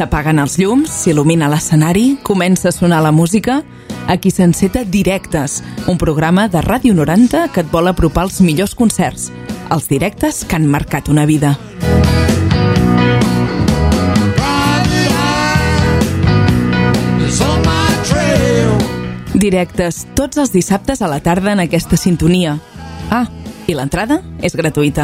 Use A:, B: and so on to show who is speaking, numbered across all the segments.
A: S'apaguen els llums, s'il·lumina l'escenari, comença a sonar la música. Aquí s'enceta Directes, un programa de Ràdio 90 que et vol apropar els millors concerts, els directes que han marcat una vida. Directes, tots els dissabtes a la tarda en aquesta sintonia. Ah, i l'entrada és gratuïta.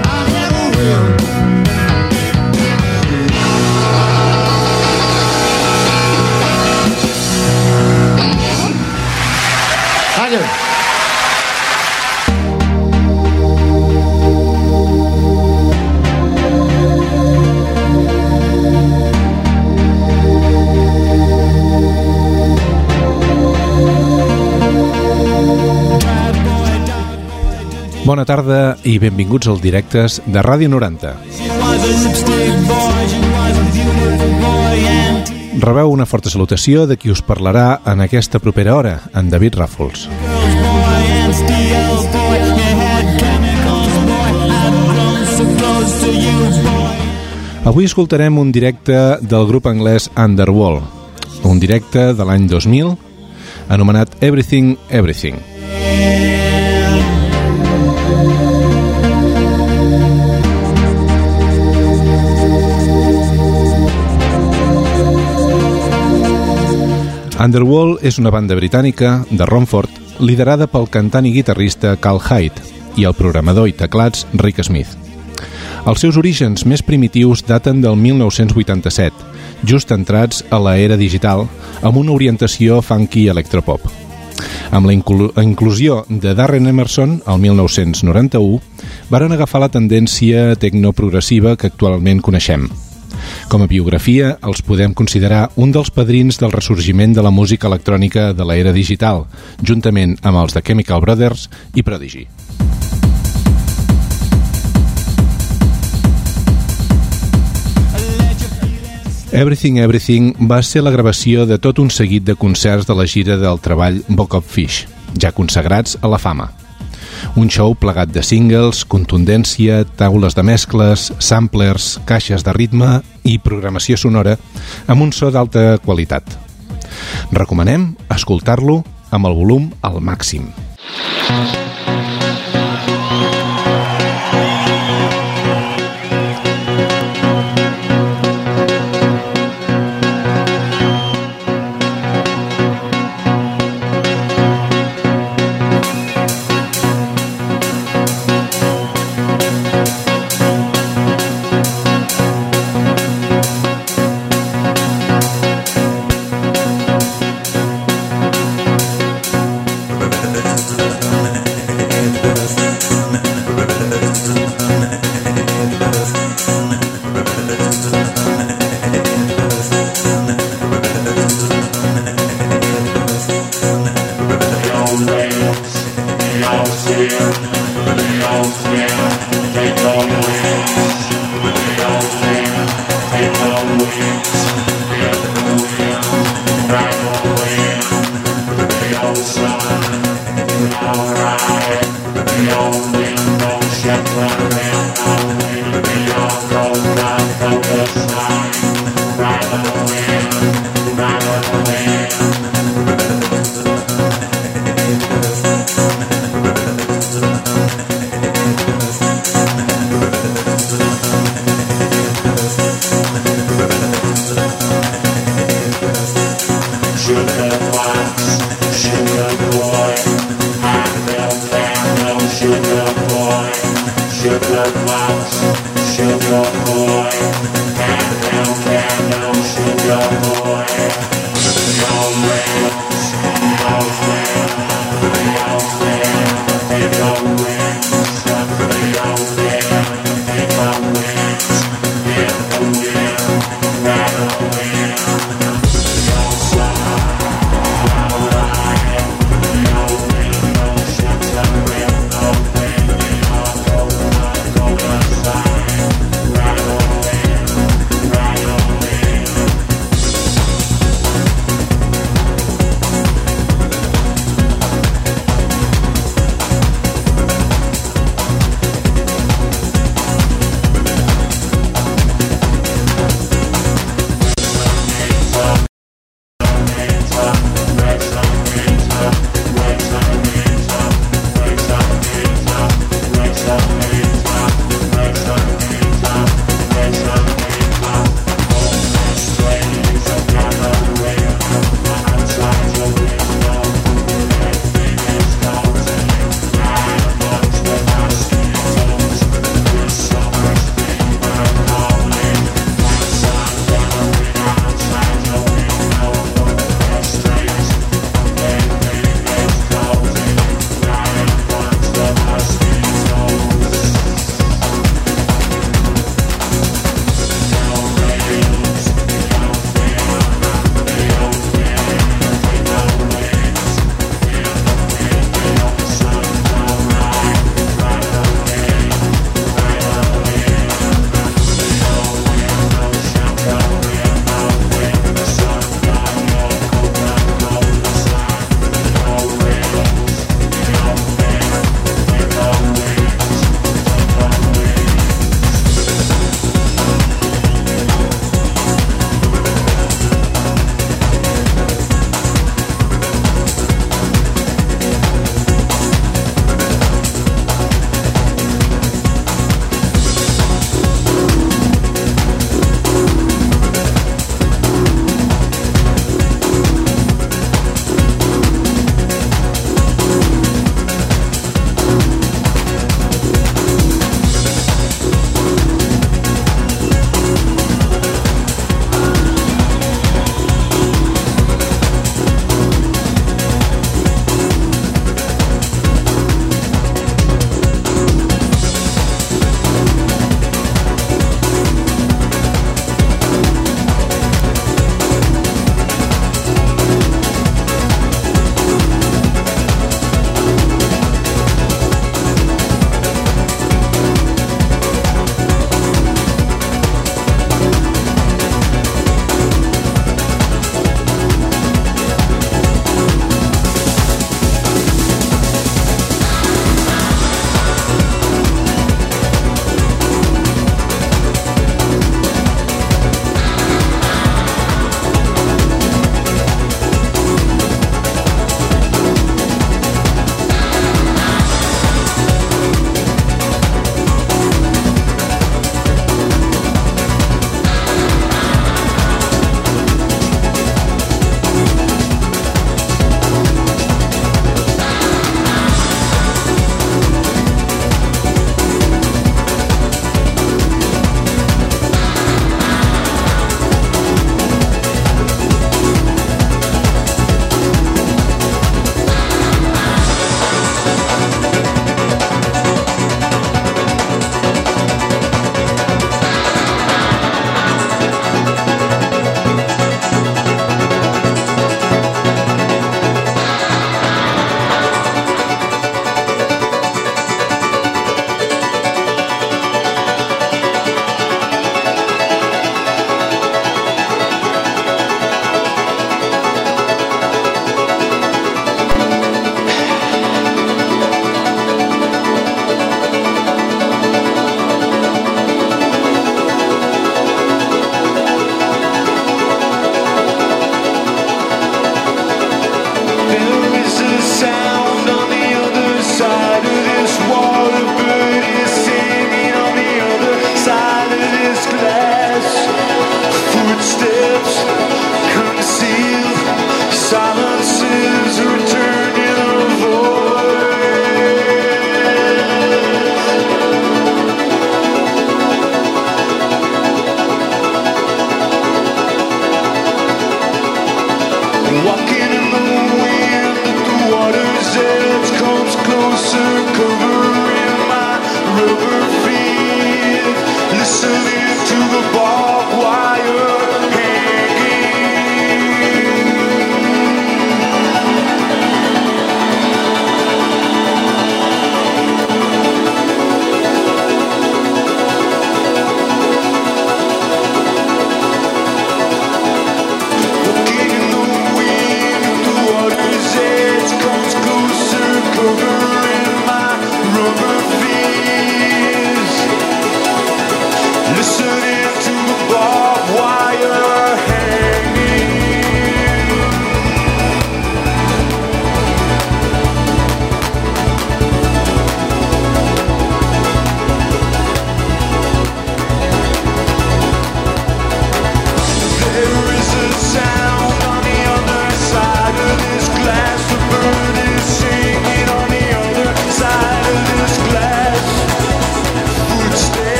B: Bona tarda i benvinguts als Directes de Ràdio 90. Rebeu una forta salutació de qui us parlarà en aquesta propera hora, en David Ràfols. Avui escoltarem un directe del grup anglès Underworld, un directe de l'any 2000 anomenat Everything, Everything. Underworld és una banda britànica de Romford liderada pel cantant i guitarrista Carl Hyde i el programador i teclats Rick Smith. Els seus orígens més primitius daten del 1987, just entrats a l'era digital, amb una orientació funky electropop. Amb la inclusió de Darren Emerson, el 1991, varen agafar la tendència tecnoprogressiva que actualment coneixem. Com a biografia, els podem considerar un dels padrins del ressorgiment de la música electrònica de l'era digital, juntament amb els de Chemical Brothers i Prodigy. Everything Everything va ser la gravació de tot un seguit de concerts de la gira del treball Book of Fish, ja consagrats a la fama. Un show plegat de singles, contundència, taules de mescles, samplers, caixes de ritme i programació sonora amb un so d'alta qualitat. Recomanem escoltar-lo amb el volum al màxim.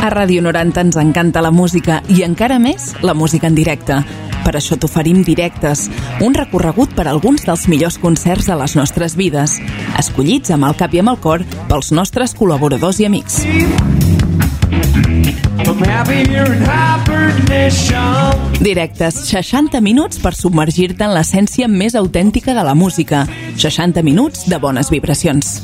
A: A Ràdio 90 ens encanta la música i encara més la música en directe. Per això t'oferim Directes, un recorregut per alguns dels millors concerts de les nostres vides, escollits amb el cap i amb el cor pels nostres col·laboradors i amics. Directes, 60 minuts per submergir-te en l'essència més autèntica de la música. 60 minuts de bones vibracions.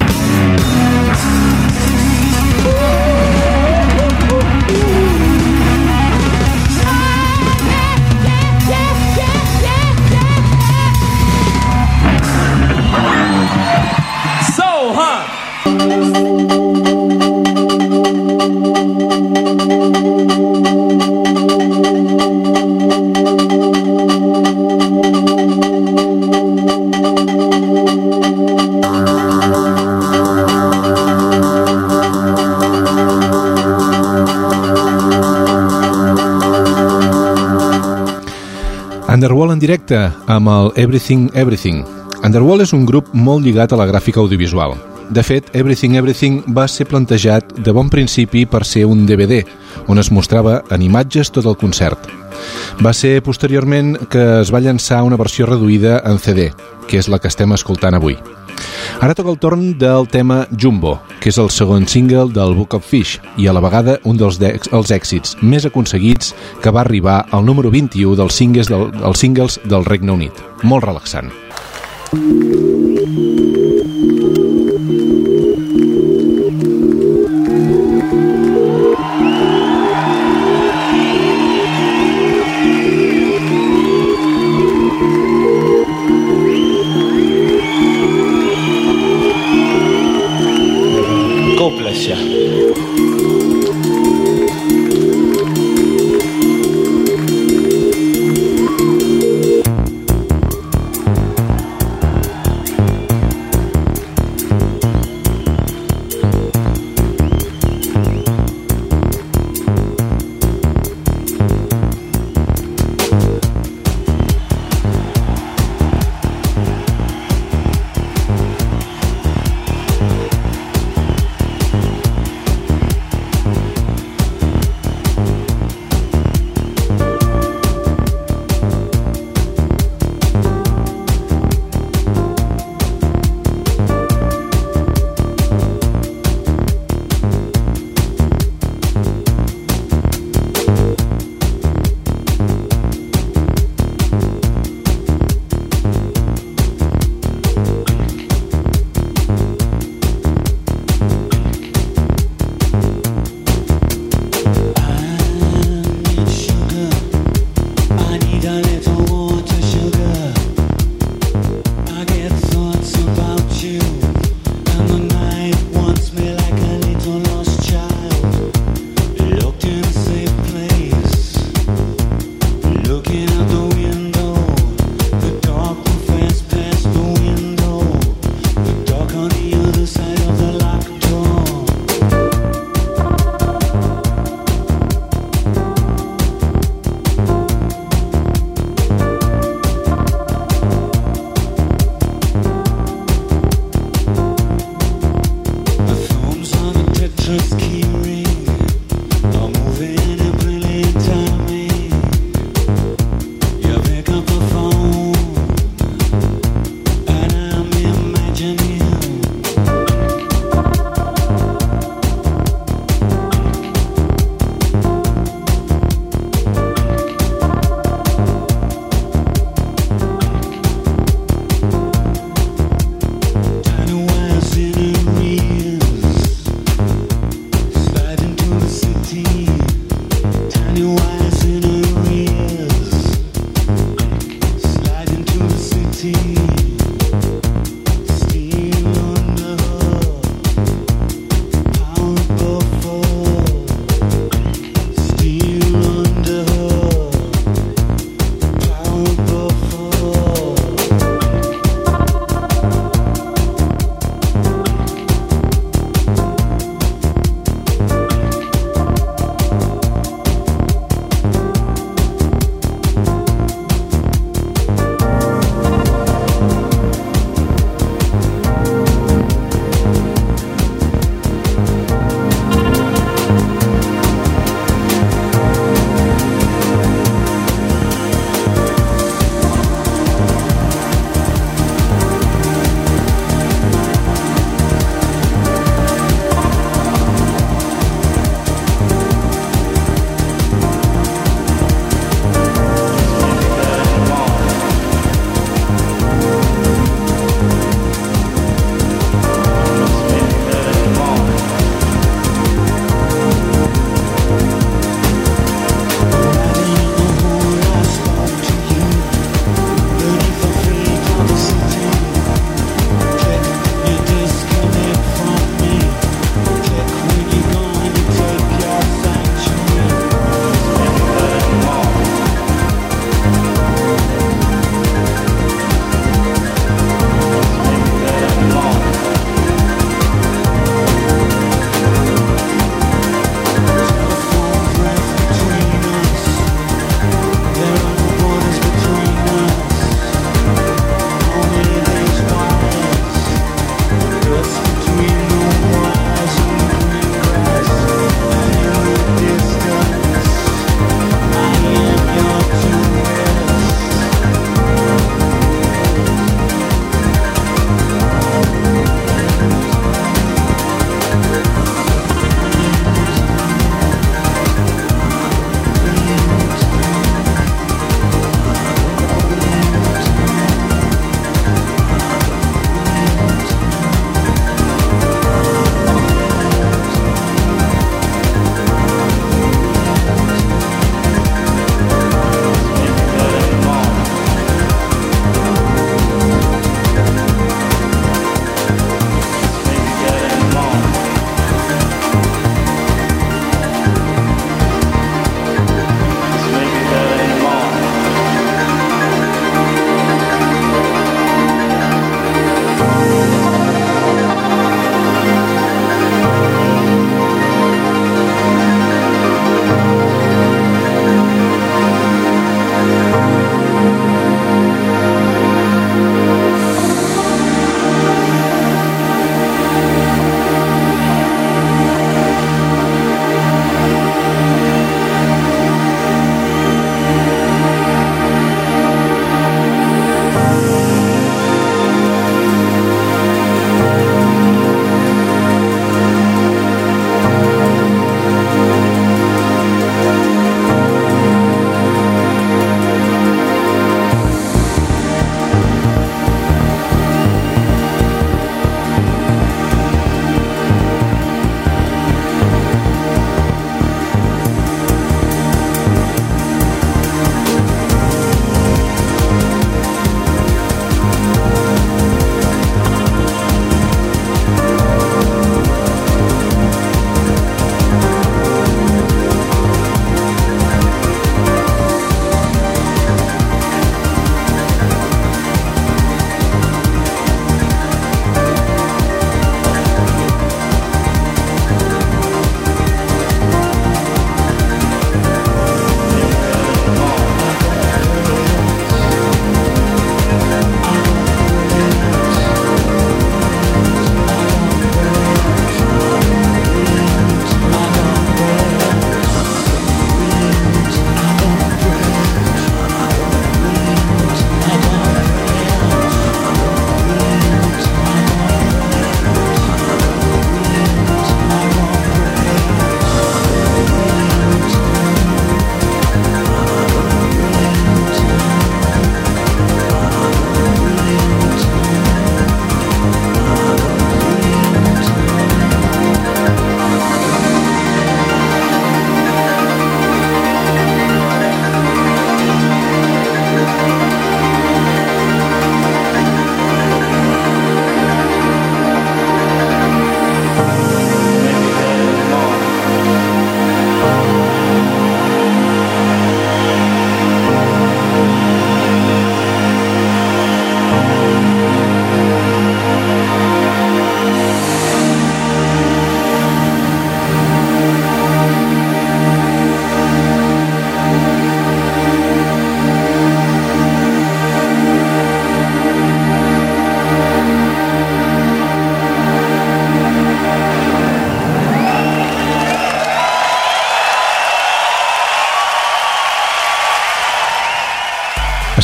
B: Underworld en directe amb el Everything Everything. Underworld és un grup molt lligat a la gràfica audiovisual. De fet, Everything Everything va ser plantejat de bon principi per ser un DVD, on es mostrava en imatges tot el concert. Va ser posteriorment que es va llançar una versió reduïda en CD, que és la que estem escoltant avui. Ara toca el torn del tema Jumbo, que és el segon single del Book of Fish i a la vegada un dels èxits més aconseguits que va arribar al número 21 dels singles del Regne Unit. Molt relaxant.
C: God bless you.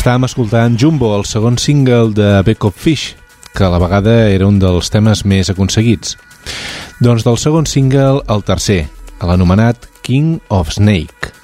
B: Estàvem escoltant Jumbo, el segon single de Beck of Fish, que a la vegada era un dels temes més aconseguits. Doncs del segon single, el tercer, l'anomenat King of Snake.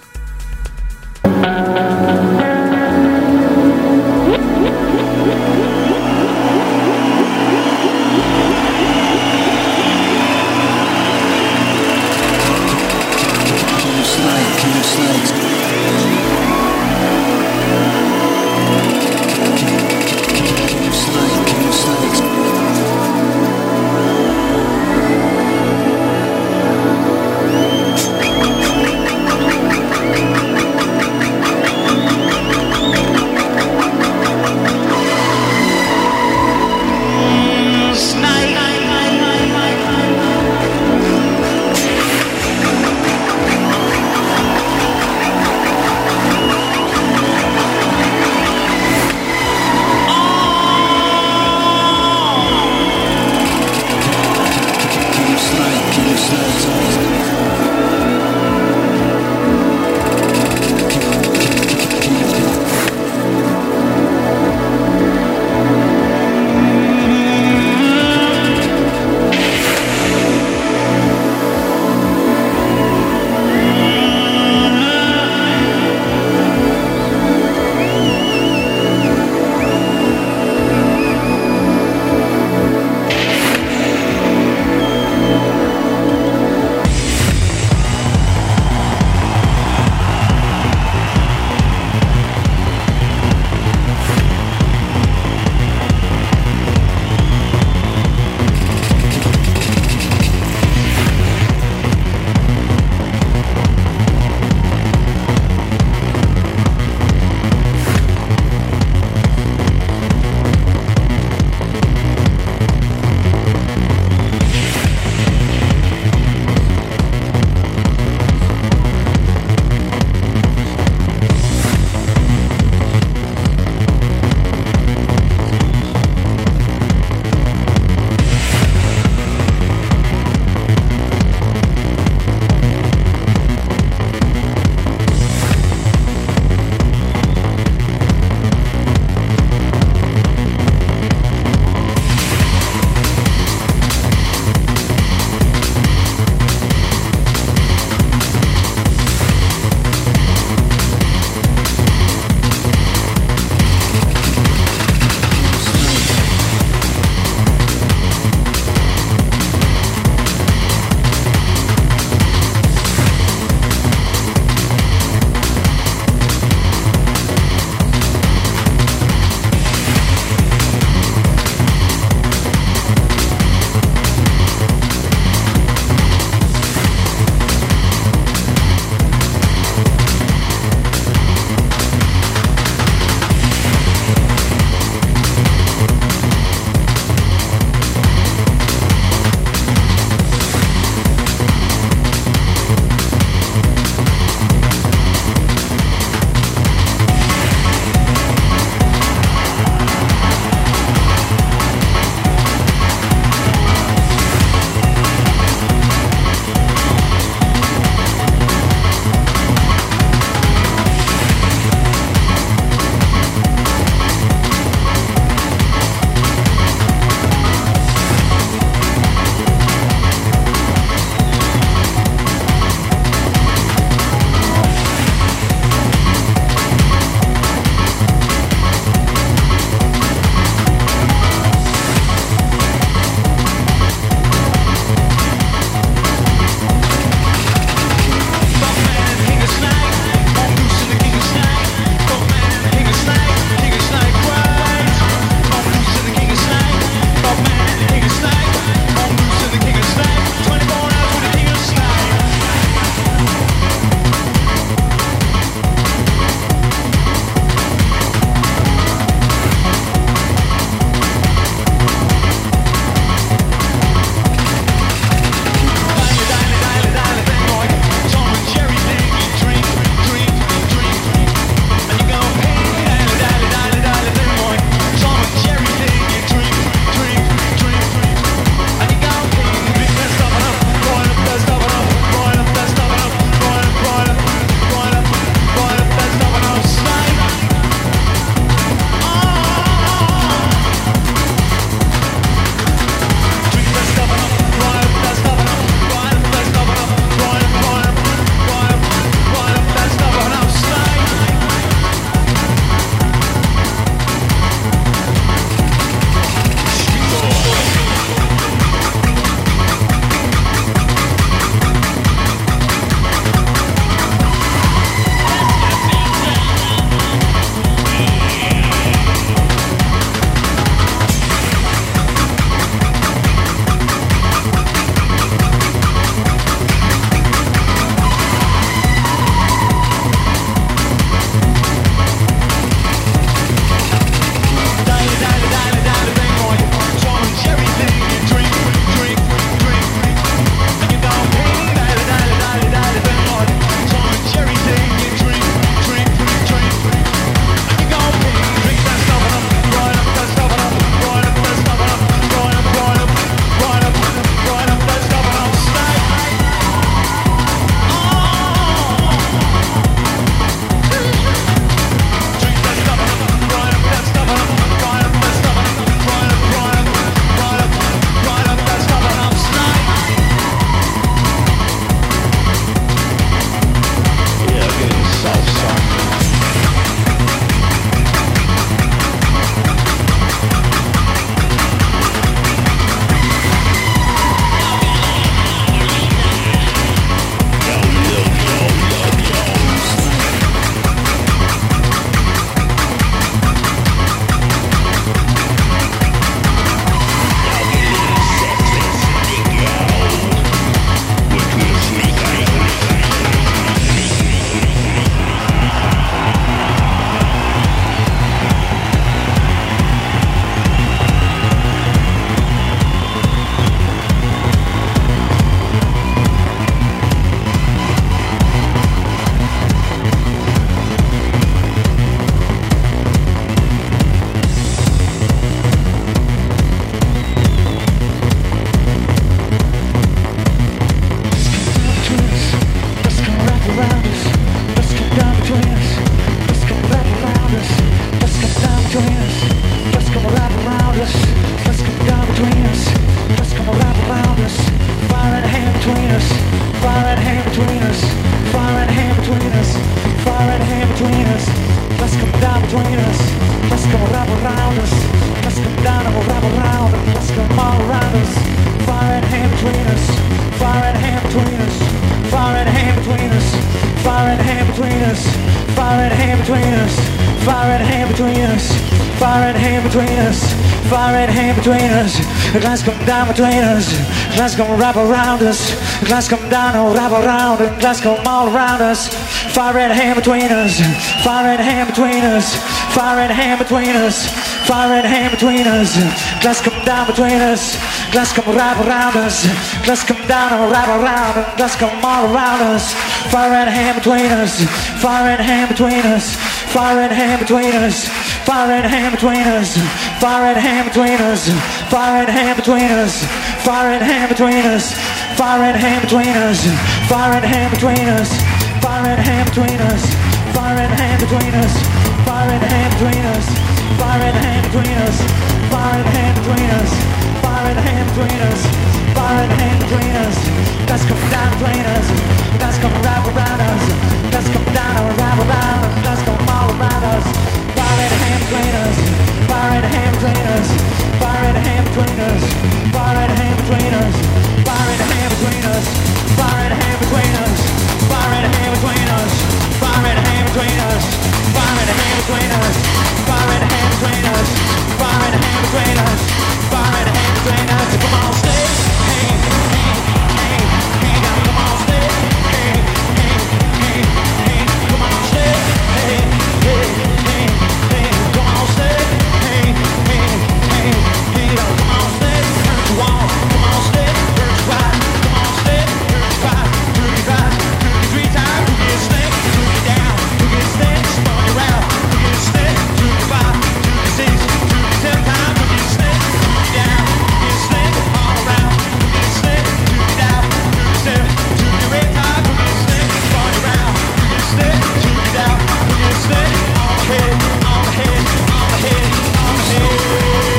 C: between us, fire and hand between us, fire and hand between us, fire and hand between us, fire and hand between us, fire and hand between us, fire and hand between us, fire and hand between us. The glass come down between us, the glass come wrap around us, the glass come down and wrap around, the glass come all around us. Fire and hand between us, fire and hand between us, fire and hand between us, fire and hand between us. Glass come down between us, glass come wrap around us, glass come down and wrap around, and glass come all around us. Fire and hand between us, fire and hand between us, fire and hand between us, fire and hand between us, fire and hand between us, fire and hand between us, fire and hand between us, fire and hand between us, fire and hand between us, fire and hand between us, fire and hand between us, fire and hand between us, fire and hand between us, fire and hand between us, fire and hand between us, fire and hand between us. Let's come down between us, let's come wrap around us, let's come down and wrap around us, let's come all around us. Fire and hand between us, fire and hand between us, fire and hand between us, fire and hand between us, fire and hand between us, fire and hand between us, fire and hand between us, fire and hand between us, fire and hand between us, fire and hand between us, fire and hand between us, fire and hand between us. Come on, stay, hey, hey, hey, hey, come on, stay, hey, hey, hey, hey, come on, stay, hey, hey, hey, hey, come on, stay, hey, hey, hey, hey, come on, stay, turn to wall, come on, stay, turn to right, come on, stay, turn to right, turn to right, turn to 3 times, who gets snake, who get down, who gets snake, spun around, who gets snake, turn to 5, turn to 6, turn to 10 times, who gets snake, who get down, who gets snake, all around, who gets snake, turn it out, turn to 7, turn to 8 times, who gets snake, spun around, who gets snake, turn it out, who gets snake, on the head, on the head, on the head, on the head.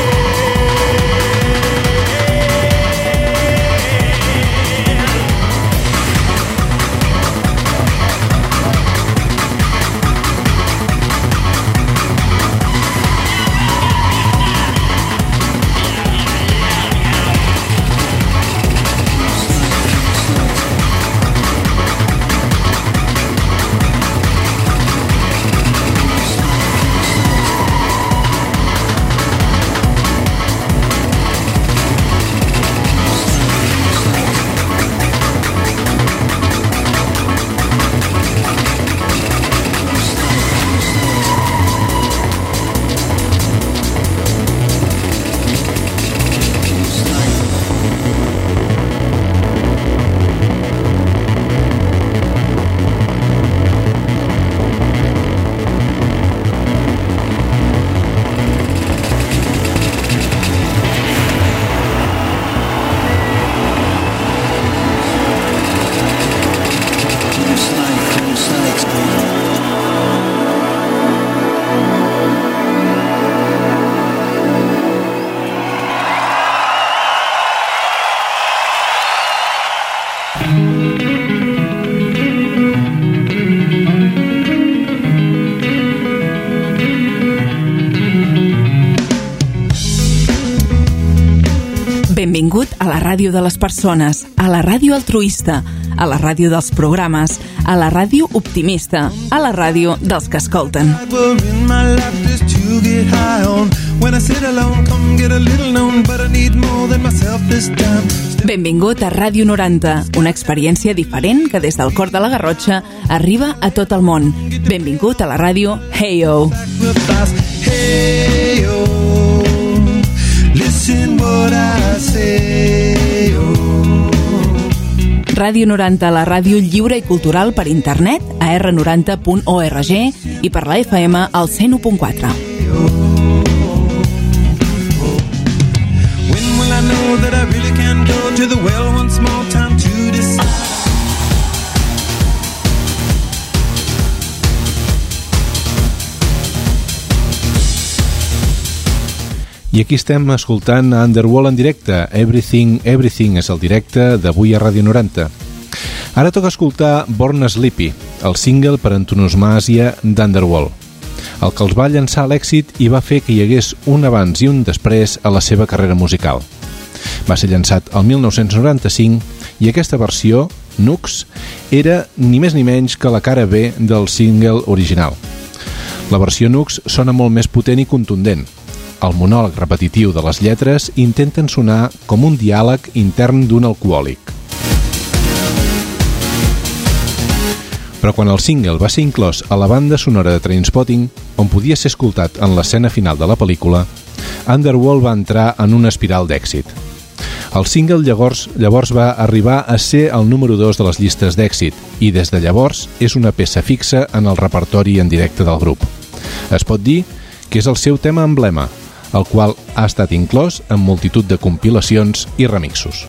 A: Benvingut a la ràdio de les persones, a la ràdio altruista, a la ràdio dels programes, a la ràdio optimista, a la ràdio dels que escolten. Benvingut a Ràdio 90, una experiència diferent que des del cor de la Garrotxa arriba a tot el món. Benvingut a la ràdio Hey-O. Listen what I say, oh. Ràdio 90, la ràdio lliure i cultural per internet a r90.org i per la FM al 101.4. When will I know that I really can go to the well one small time to decide?
B: I aquí estem escoltant Underworld en directe. Everything, Everything és el directe d'avui a Ràdio 90. Ara toca escoltar Born Sleepy, el single per antonomàsia d'Underworld, el que els va llançar a l'èxit i va fer que hi hagués un abans i un després a la seva carrera musical. Va ser llançat el 1995 i aquesta versió, Nux, era ni més ni menys que la cara B del single original. La versió Nux sona molt més potent i contundent. El monòleg repetitiu de les lletres intenten sonar com un diàleg intern d'un alcohòlic. Però quan el single va ser inclòs a la banda sonora de Trainspotting, on podia ser escoltat en l'escena final de la pel·lícula, Underworld va entrar en una espiral d'èxit. El single llavors va arribar a ser el número 2 de les llistes d'èxit i des de llavors és una peça fixa en el repertori en directe del grup. Es pot dir que és el seu tema emblema, el qual ha estat inclòs en multitud de compilacions i remixos.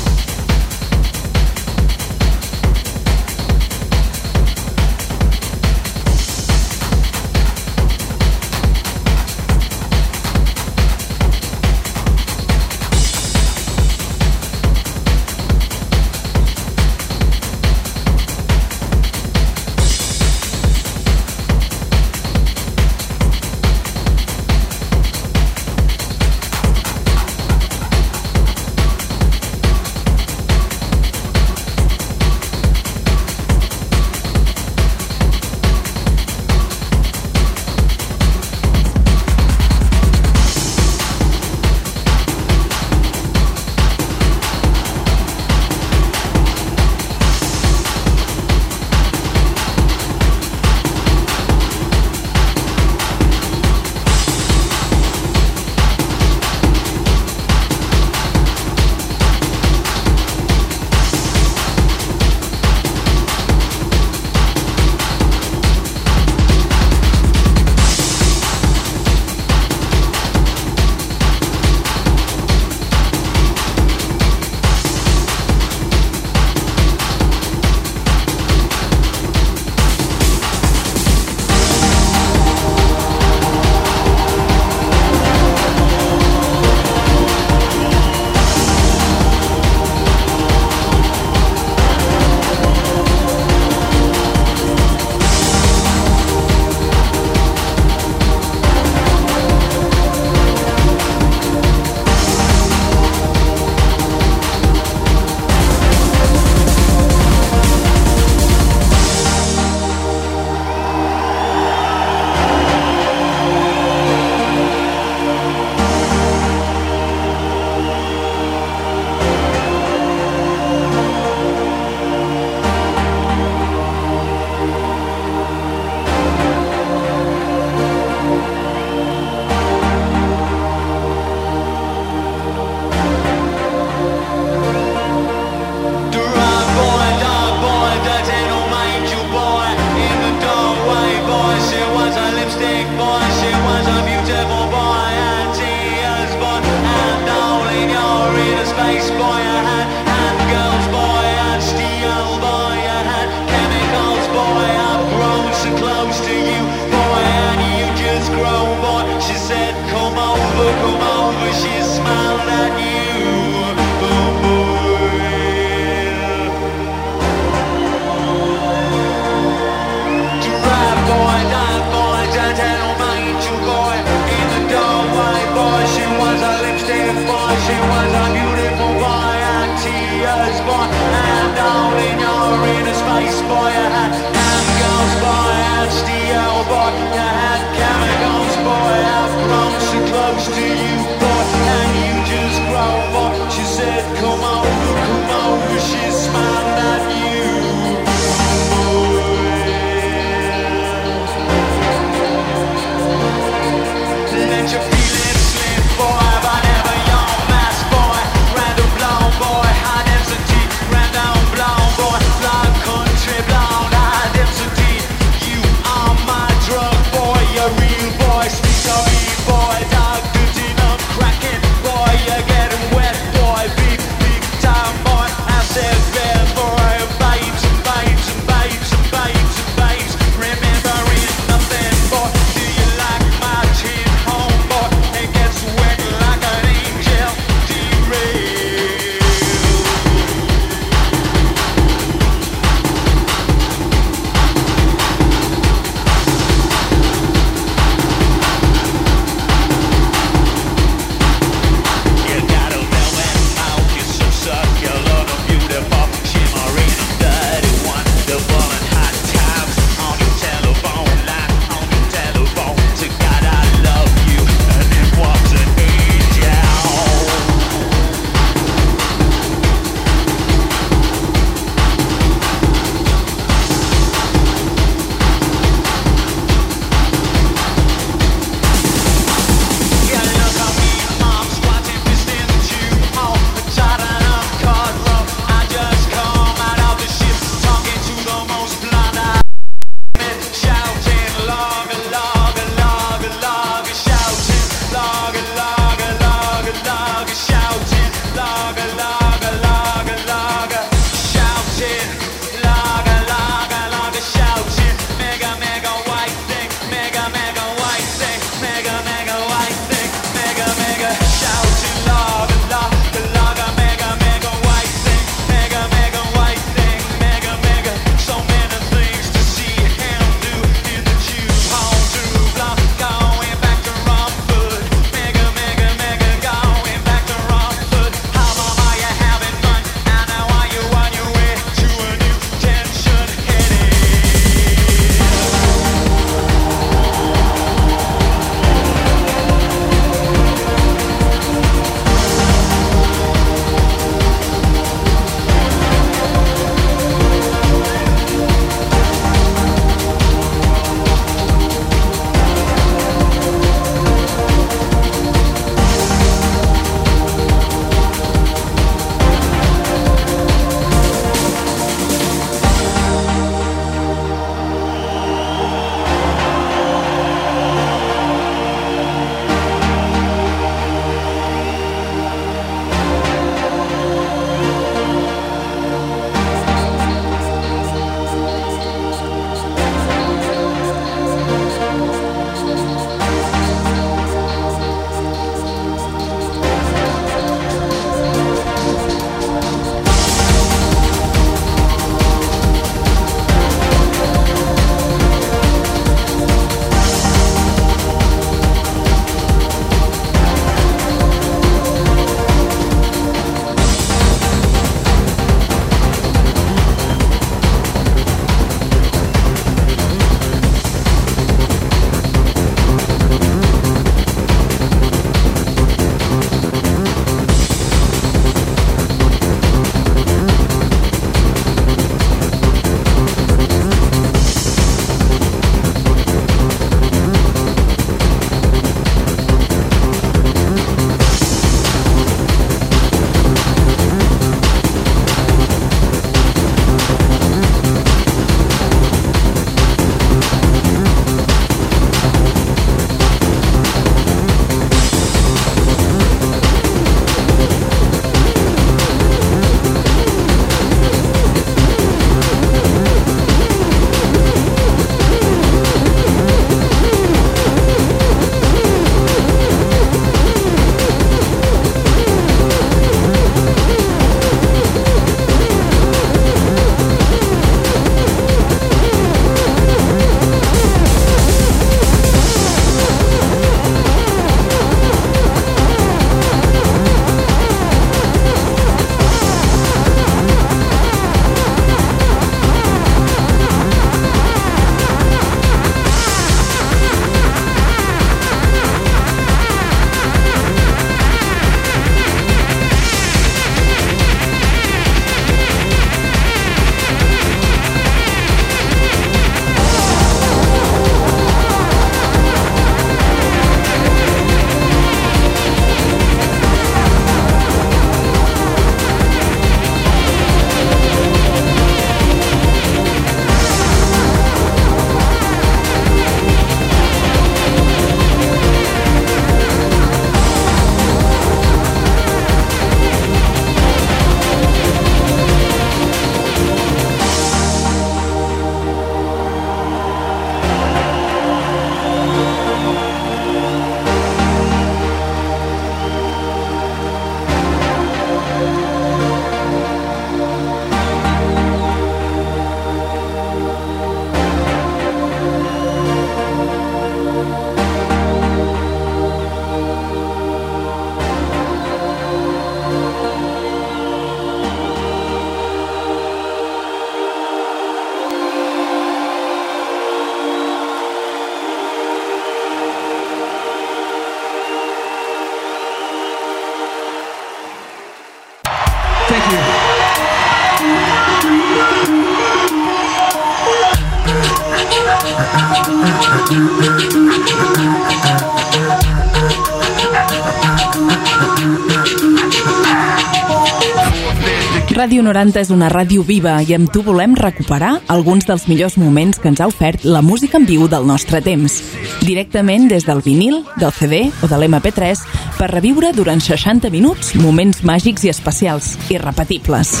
A: Ràdio 90 és una ràdio viva i amb tu volem recuperar alguns dels millors moments que ens ha ofert la música en viu del nostre temps. Directament des del vinil, del CD o de l'MP3 per reviure durant 60 minuts moments màgics i especials, irrepetibles.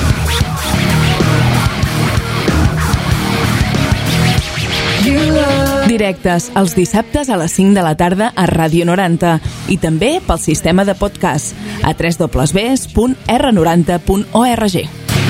A: Directes els dissabtes a les 5 de la tarda a Ràdio 90 i també pel sistema de podcast a www.r90.org.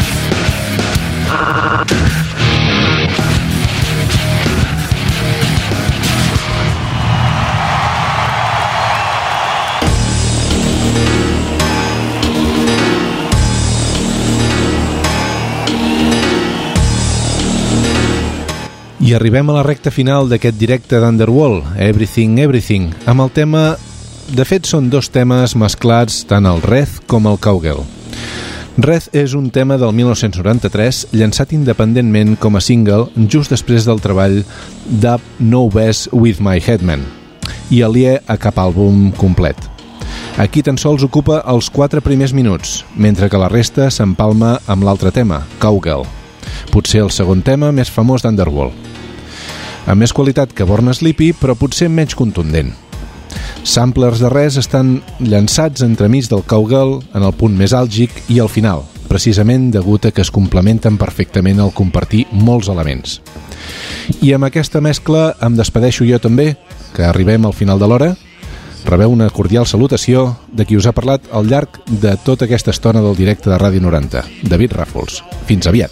B: I arribem a la recta final d'aquest directe d'Underworld, Everything, Everything, amb el tema... De fet, són dos temes mesclats, tant el Rez com el Cowgirl. Rez és un tema del 1993, llançat independentment com a single just després del treball d'Up No Best With My Headman, i aliè a cap àlbum complet. Aquí tan sols ocupa els 4 primers minuts, mentre que la resta s'empalma amb l'altre tema, Cowgirl, potser el segon tema més famós d'Underworld. Amb més qualitat que Born Sleepy, però potser menys contundent. Samplers de Rez estan llançats entremig del Cowgirl en el punt més àlgic i al final, precisament degut a que es complementen perfectament al compartir molts elements. I amb aquesta mescla em despedeixo jo també, que arribem al final de l'hora. Rebeu una cordial salutació de qui us ha parlat al llarg de tota aquesta estona del directe de Ràdio 90, David Ràfols. Fins aviat.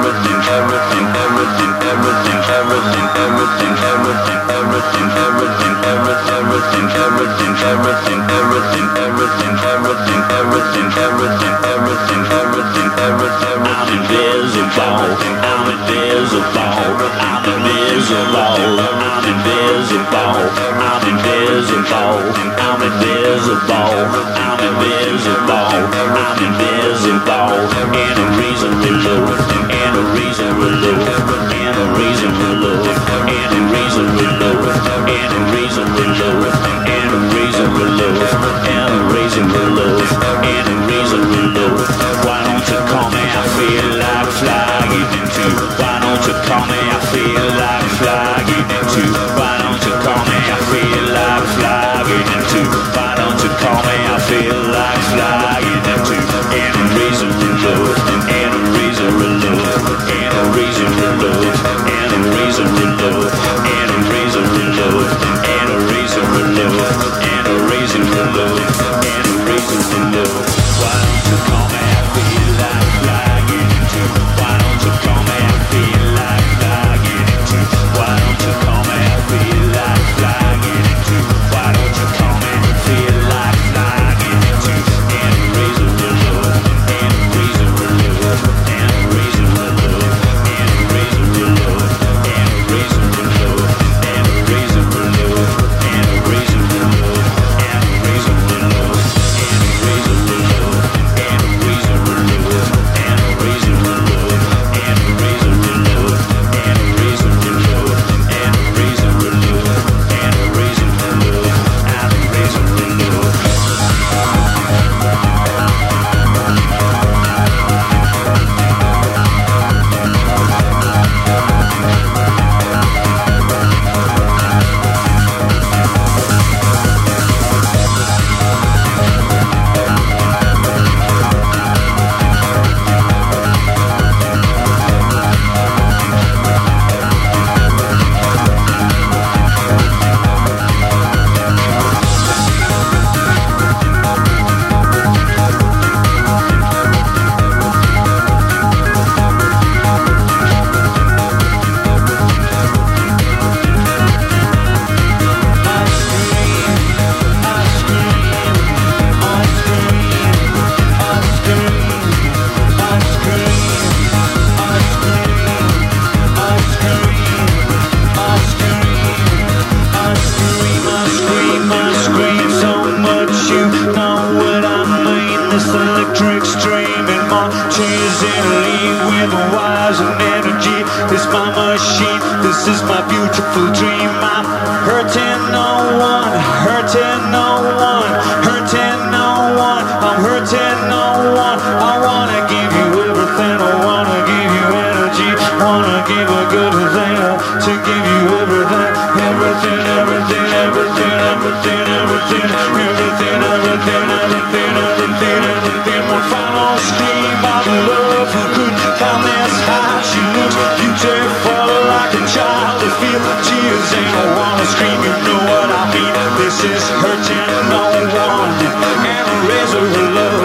C: This is hurting no one, and a razor of love